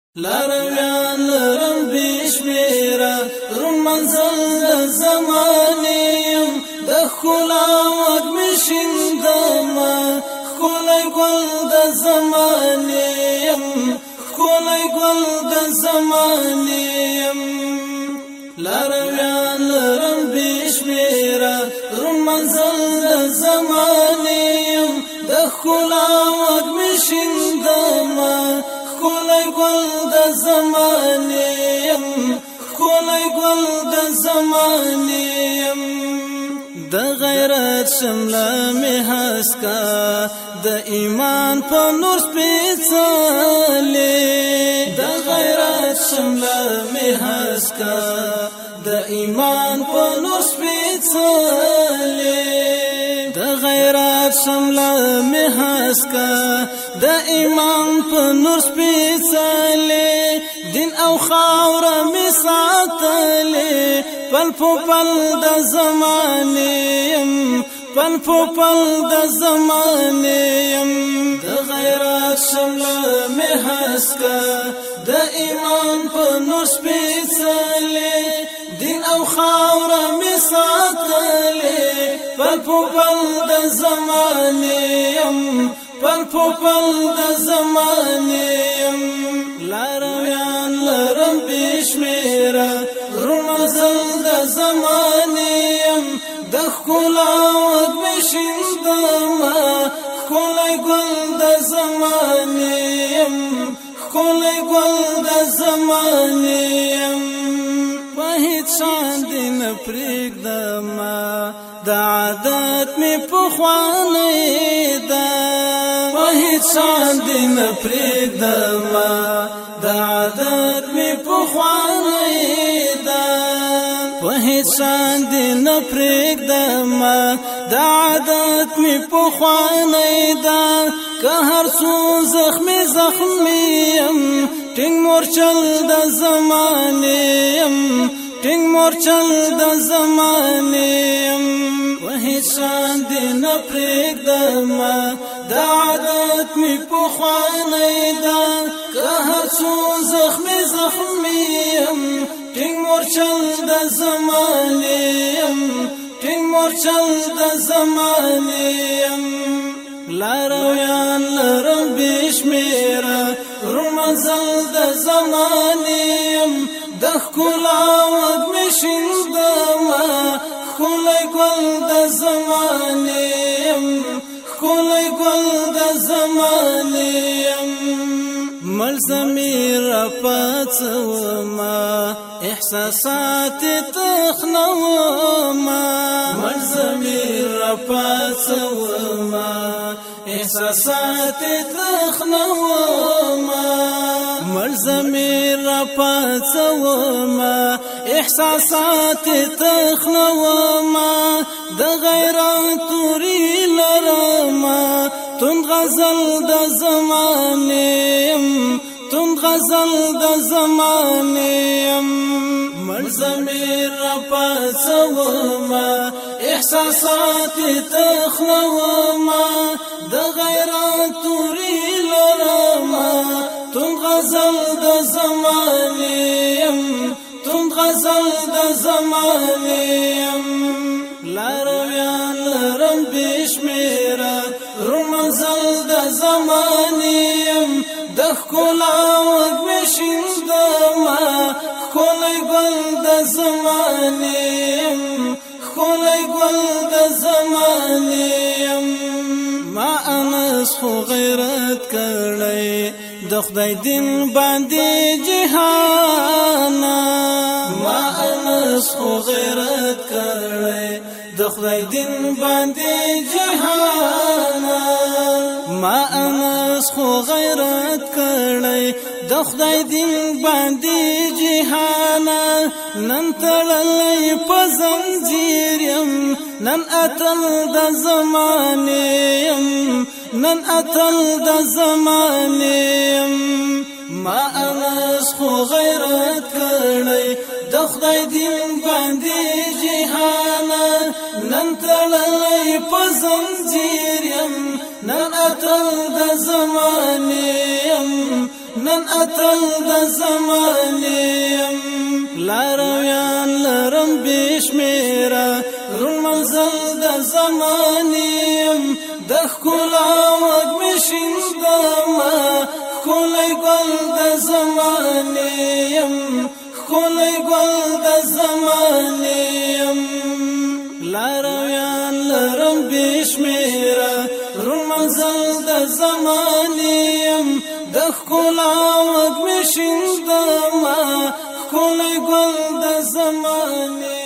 لارویان لرم بشمیره روم منزل د زمانیم د ښکلا وږمې شیندمه ښکلی ګل د زمانیم ښکلی ګل د زمانیم لارویان لرم بشمیره روم منزل د زمانیم د ښکلا وږمې شیندمه ښکلی ګل د زمانیم ښکلی ګل د زمانیم د غیرت شمله مې هسکه د ایمان په نور سپېڅلې د غیرت شمله مې هسکه د ایمان په نور سپېڅلې د غیرت شمله مې هسکه د ایمان په نور سپېڅلې دین او خاوره مې ساتلې پل په پل د زمانیم پل په پل د زمانیم د غیرت شمله مې هسکه د ایمان په نور سپېڅلې دین او خاوره مې ساتلې پل په پل د زمانیم پل په پل د زمانیم لارویان لرم بشمیره روم منزل د زمانیم د ښکلا وږمې شیندمه ښکلی ګل د زمانیم ښکلی ګل د زمانیم په هېڅ شان دې نه پرېږدمه د عادت مې پخوانۍ ده په هېڅ شان دې نه پرېږدمه د عادت مې پخوانۍ ده په هېڅ شان دې نه پرېږدمه د عادت مې پخوانۍ ده که هر څو زخمي زخمي یم ټینګ مورچل د زمانې یم ټینګ مورچل د زمانې یم په هېڅ شان دې نه پرېږدمه د عادت مې پخوانۍ ده که هر څو زخمي زخمي یم ټینګ مورچل د زمانې یم ټینګ مورچل د زمانې یم لارویان لرم بشمیره روم منزل د زمانیم د ښکلا وږمې شیندمه ښکلی ګل د زمانیم ښکلی ګل د زمانیم مړ ضمیر راپاڅومه احساسات تخنومه مړ ضمیر راپاڅومه احساسات تخنومه مړ ضمیر راپاڅومه احساسات تخنومه د غیرت توري لرمه تند غزل د زمانیم تند غزل د زمانیم مړ ضمیر راپاڅومه احساسات تخنومه د غیرت توري لرمه تند غزل د زمانیم تند غزل د زمانیم لارویان لرم بشمیره روم منزل د زمانیم د ښکلا وږمې شیندمه ښکلی ګل د زمانیم ښکلی ګل د زمانیم ما انس خو غیرت کړی د خدای دین باندې جهانه ما انس خو غیرت کړی د خدای دین باندې جهانه ما انس خو غیرت کړی د خدای دین باندې جهانه نن تړلی په زنځیر یم نن اتل د زمانې یم نن اتل د زمانې یم ما انس خو غیرت کړی د خدای دین باندې جهانه نن تړلی په زنځیر یم نن اتل د زمانې یم نن اتل د زمانیم لارویان لرم بشمیره رون منزل د زمانیم د ښکلا وږمشین دما ښکلی ګل د زمانیم ښکلی ګل د زمانیم لارویان لرم بشمیره رون منزل د زمانیم د ښکلا وږمشین دما ښکلی ګل د زمانیم